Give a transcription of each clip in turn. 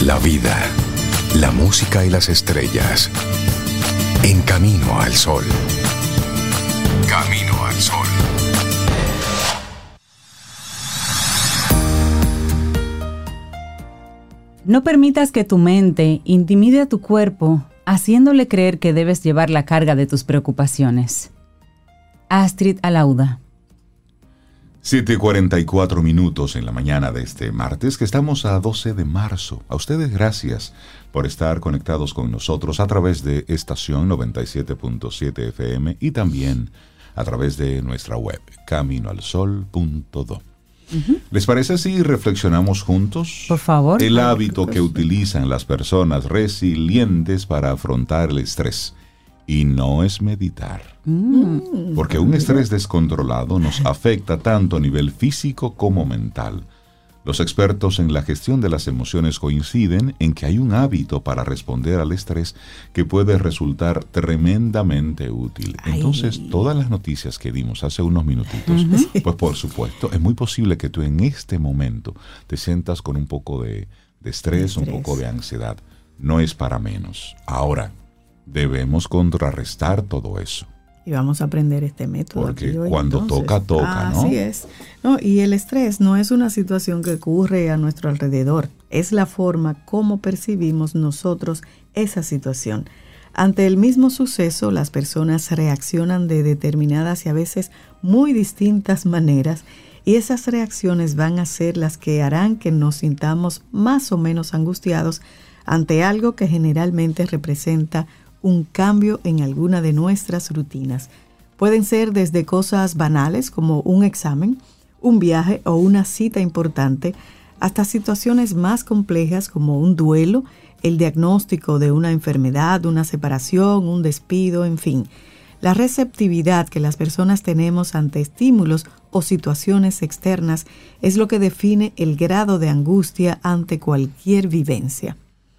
la vida, la música y las estrellas. En Camino al Sol. Camino al Sol. No permitas que tu mente intimide a tu cuerpo, haciéndole creer que debes llevar la carga de tus preocupaciones. Astrid Alauda. 7:44 en la mañana de este martes, que estamos a 12 de marzo. A ustedes gracias por estar conectados con nosotros a través de estación 97.7 FM y también a través de nuestra web, caminoalsol.do. ¿Les parece si reflexionamos juntos? Por favor. El hábito que utilizan las personas resilientes para afrontar el estrés. Y no es meditar. Porque un estrés descontrolado nos afecta tanto a nivel físico como mental. Los expertos en la gestión de las emociones coinciden en que hay un hábito para responder al estrés que puede resultar tremendamente útil. Entonces, todas las noticias que dimos hace unos minutitos, pues por supuesto, es muy posible que tú en este momento te sientas con un poco de estrés, un poco de ansiedad. No es para menos. Ahora, debemos contrarrestar todo eso. Y vamos a aprender este método. Porque cuando toca, ¿no? Así es. No, y el estrés no es una situación que ocurre a nuestro alrededor. Es la forma como percibimos nosotros esa situación. Ante el mismo suceso, las personas reaccionan de determinadas y a veces muy distintas maneras. Y esas reacciones van a ser las que harán que nos sintamos más o menos angustiados ante algo que generalmente representa un cambio en alguna de nuestras rutinas. Pueden ser desde cosas banales como un examen, un viaje o una cita importante, hasta situaciones más complejas como un duelo, el diagnóstico de una enfermedad, una separación, un despido, en fin. La receptividad que las personas tenemos ante estímulos o situaciones externas es lo que define el grado de angustia ante cualquier vivencia.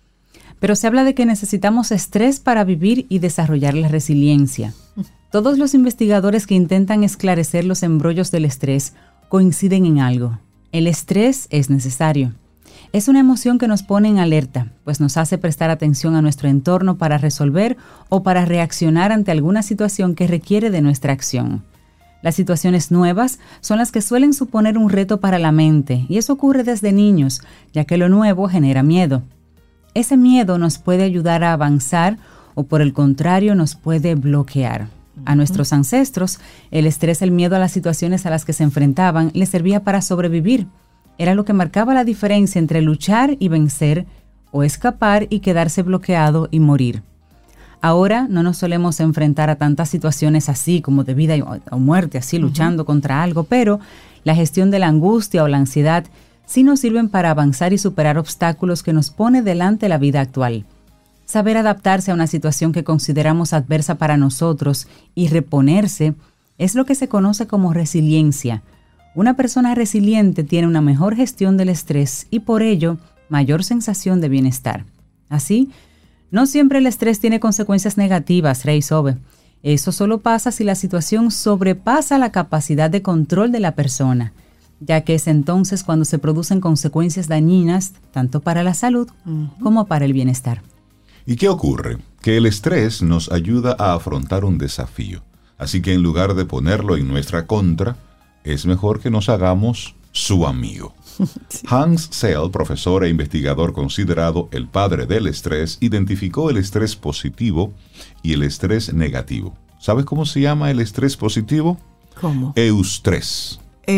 Pero se habla de que necesitamos estrés para vivir y desarrollar la resiliencia. Todos los investigadores que intentan esclarecer los embrollos del estrés coinciden en algo. El estrés es necesario. Es una emoción que nos pone en alerta, pues nos hace prestar atención a nuestro entorno para resolver o para reaccionar ante alguna situación que requiere de nuestra acción. Las situaciones nuevas son las que suelen suponer un reto para la mente, y eso ocurre desde niños, ya que lo nuevo genera miedo. Ese miedo nos puede ayudar a avanzar o por el contrario nos puede bloquear. A nuestros ancestros, el estrés, el miedo a las situaciones a las que se enfrentaban, les servía para sobrevivir. Era lo que marcaba la diferencia entre luchar y vencer o escapar y quedarse bloqueado y morir. Ahora no nos solemos enfrentar a tantas situaciones así como de vida o muerte, así luchando contra algo, pero la gestión de la angustia o la ansiedad sí nos sirven para avanzar y superar obstáculos que nos pone delante la vida actual. Saber adaptarse a una situación que consideramos adversa para nosotros y reponerse es lo que se conoce como resiliencia. Una persona resiliente tiene una mejor gestión del estrés y por ello mayor sensación de bienestar. Así, no siempre el estrés tiene consecuencias negativas, Rey Sobe. Eso solo pasa si la situación sobrepasa la capacidad de control de la persona, ya que es entonces cuando se producen consecuencias dañinas tanto para la salud como para el bienestar. ¿Y qué ocurre? Que el estrés nos ayuda a afrontar un desafío. Así que en lugar de ponerlo en nuestra contra, es mejor que nos hagamos su amigo. Sí. Hans Selye, profesor e investigador considerado el padre del estrés, identificó el estrés positivo y el estrés negativo. ¿Sabes cómo se llama el estrés positivo? ¿Cómo? Eustrés.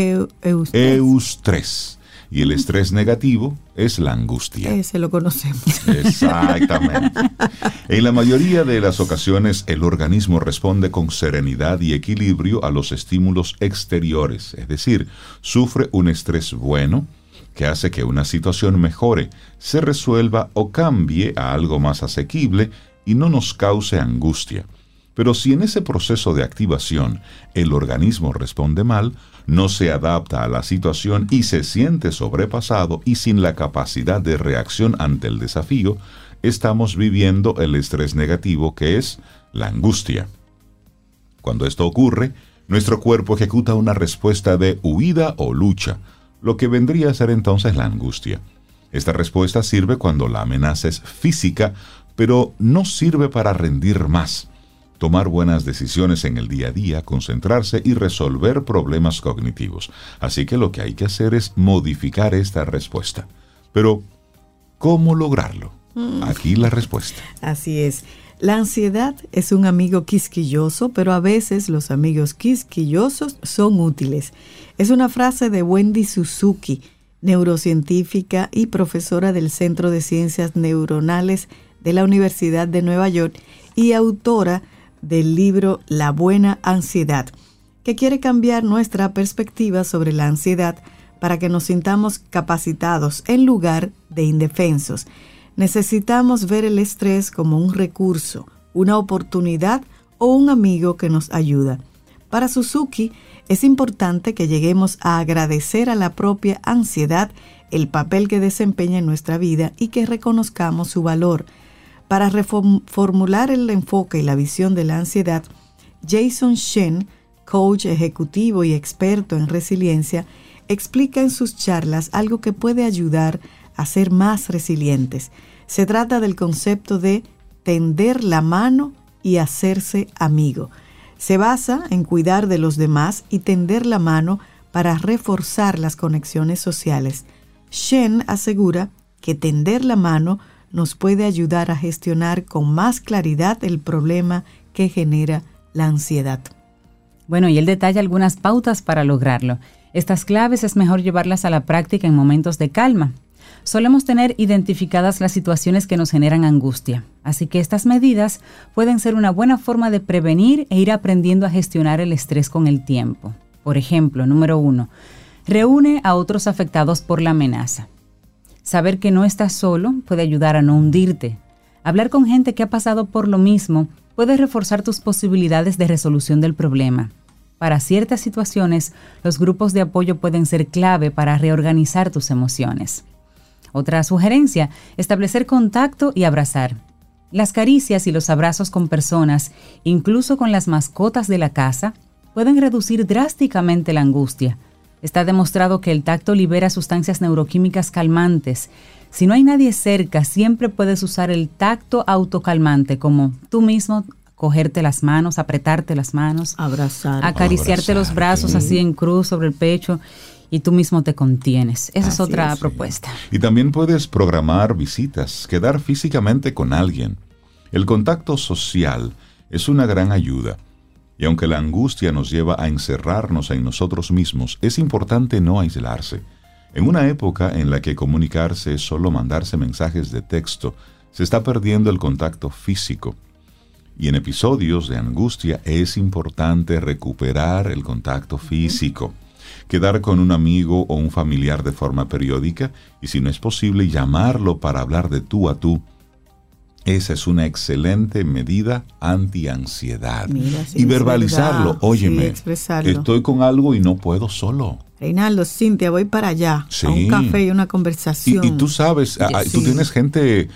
Eustrés. Y el estrés negativo es la angustia. Ese lo conocemos. Exactamente. En la mayoría de las ocasiones, el organismo responde con serenidad y equilibrio a los estímulos exteriores. Es decir, sufre un estrés bueno que hace que una situación mejore, se resuelva o cambie a algo más asequible y no nos cause angustia. Pero si en ese proceso de activación el organismo responde mal, no se adapta a la situación y se siente sobrepasado y sin la capacidad de reacción ante el desafío, estamos viviendo el estrés negativo, que es la angustia. Cuando esto ocurre, nuestro cuerpo ejecuta una respuesta de huida o lucha, lo que vendría a ser entonces la angustia. Esta respuesta sirve cuando la amenaza es física, pero no sirve para rendir más. Tomar buenas decisiones en el día a día, concentrarse y resolver problemas cognitivos. Así que lo que hay que hacer es modificar esta respuesta. Pero, ¿cómo lograrlo? Aquí la respuesta. Así es. La ansiedad es un amigo quisquilloso, pero a veces los amigos quisquillosos son útiles. Es una frase de Wendy Suzuki, neurocientífica y profesora del Centro de Ciencias Neuronales de la Universidad de Nueva York y autora del libro La Buena Ansiedad, que quiere cambiar nuestra perspectiva sobre la ansiedad para que nos sintamos capacitados en lugar de indefensos. Necesitamos ver el estrés como un recurso, una oportunidad o un amigo que nos ayuda. Para Suzuki, es importante que lleguemos a agradecer a la propia ansiedad el papel que desempeña en nuestra vida y que reconozcamos su valor. Para reformular el enfoque y la visión de la ansiedad, Jason Shen, coach ejecutivo y experto en resiliencia, explica en sus charlas algo que puede ayudar a ser más resilientes. Se trata del concepto de tender la mano y hacerse amigo. Se basa en cuidar de los demás y tender la mano para reforzar las conexiones sociales. Shen asegura que tender la mano nos puede ayudar a gestionar con más claridad el problema que genera la ansiedad. Bueno, y él detalla algunas pautas para lograrlo. Estas claves es mejor llevarlas a la práctica en momentos de calma. Solemos tener identificadas las situaciones que nos generan angustia, así que estas medidas pueden ser una buena forma de prevenir e ir aprendiendo a gestionar el estrés con el tiempo. Por ejemplo, número 1, reúne a otros afectados por la amenaza. Saber que no estás solo puede ayudar a no hundirte. Hablar con gente que ha pasado por lo mismo puede reforzar tus posibilidades de resolución del problema. Para ciertas situaciones, los grupos de apoyo pueden ser clave para reorganizar tus emociones. Otra sugerencia, establecer contacto y abrazar. Las caricias y los abrazos con personas, incluso con las mascotas de la casa, pueden reducir drásticamente la angustia. Está demostrado que el tacto libera sustancias neuroquímicas calmantes. Si no hay nadie cerca, siempre puedes usar el tacto autocalmante, como tú mismo cogerte las manos, apretarte las manos, acariciarte los brazos así en cruz sobre el pecho y tú mismo te contienes. Esa es otra propuesta. Y también puedes programar visitas, quedar físicamente con alguien. El contacto social es una gran ayuda. Y aunque la angustia nos lleva a encerrarnos en nosotros mismos, es importante no aislarse. En una época en la que comunicarse es solo mandarse mensajes de texto, se está perdiendo el contacto físico. Y en episodios de angustia es importante recuperar el contacto físico. Quedar con un amigo o un familiar de forma periódica y, si no es posible, llamarlo para hablar de tú a tú. Esa es una excelente medida anti-ansiedad. Mira, sí, y verbalizarlo. Óyeme, sí, estoy con algo y no puedo solo. Reinaldo, Cintia, voy para allá. Sí. A un café y una conversación. Y tú sabes, tú tienes gente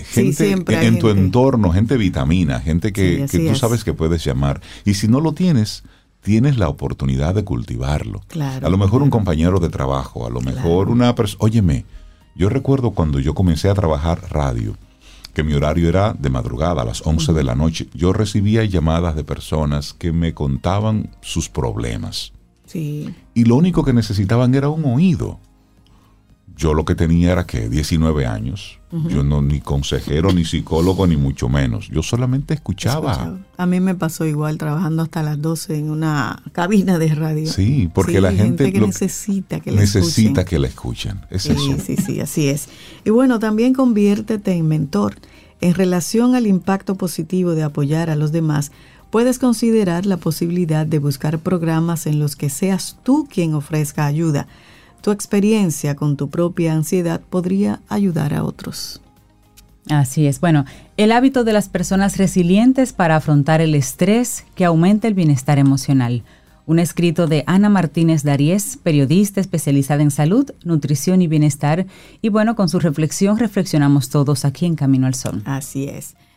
en tu entorno, gente vitamina, gente que tú sabes que puedes llamar. Y si no lo tienes la oportunidad de cultivarlo. Claro, a lo mejor un compañero de trabajo, a lo mejor una persona. Óyeme, yo recuerdo cuando yo comencé a trabajar radio, que mi horario era de madrugada, a las 11 de la noche. Yo recibía llamadas de personas que me contaban sus problemas. Sí. Y lo único que necesitaban era un oído. Yo lo que tenía era, 19 años. Yo no ni consejero, ni psicólogo, ni mucho menos. Yo solamente escuchaba. A mí me pasó igual, trabajando hasta las 12 en una cabina de radio. Sí, porque la gente que necesita que la escuchen. Es eso. Sí, así es. Y bueno, también conviértete en mentor. En relación al impacto positivo de apoyar a los demás, puedes considerar la posibilidad de buscar programas en los que seas tú quien ofrezca ayuda. Tu experiencia con tu propia ansiedad podría ayudar a otros. Así es. Bueno, el hábito de las personas resilientes para afrontar el estrés que aumenta el bienestar emocional. Un escrito de Ana Martínez Daríez, periodista especializada en salud, nutrición y bienestar. Y bueno, con su reflexión reflexionamos todos aquí en Camino al Sol. Así es.